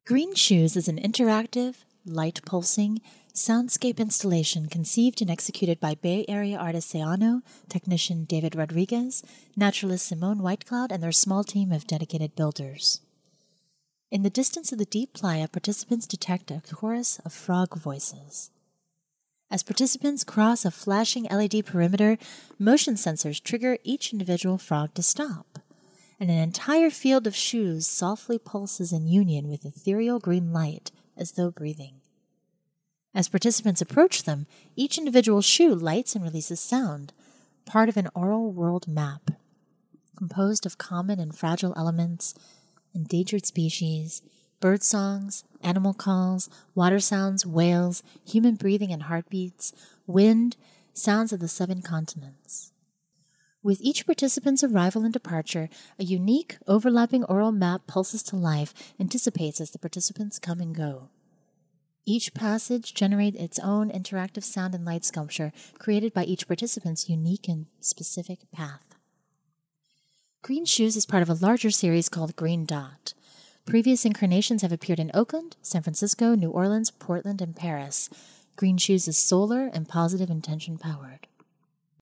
Green Shoes is an interactive, light-pulsing soundscape installation conceived and executed by Bay Area artist Seano, technician David Rodriguez, naturalist Simone Whitecloud, and their small team of dedicated builders. In the distance of the deep playa, participants detect a chorus of frog voices. As participants cross a flashing LED perimeter, motion sensors trigger each individual frog to stop, and an entire field of shoes softly pulses in union with ethereal green light as though breathing. As participants approach them, each individual shoe lights and releases sound, part of an aural world map, composed of common and fragile elements, endangered species, bird songs, animal calls, water sounds, whales, human breathing and heartbeats, wind, sounds of the 7 continents. With each participant's arrival and departure, a unique, overlapping aural map pulses to life and dissipates as the participants come and go. Each passage generates its own interactive sound and light sculpture created by each participant's unique and specific path. Green Shoes is part of a larger series called Green Dot. Previous incarnations have appeared in Oakland, San Francisco, New Orleans, Portland, and Paris. Green Shoes is solar and positive intention powered.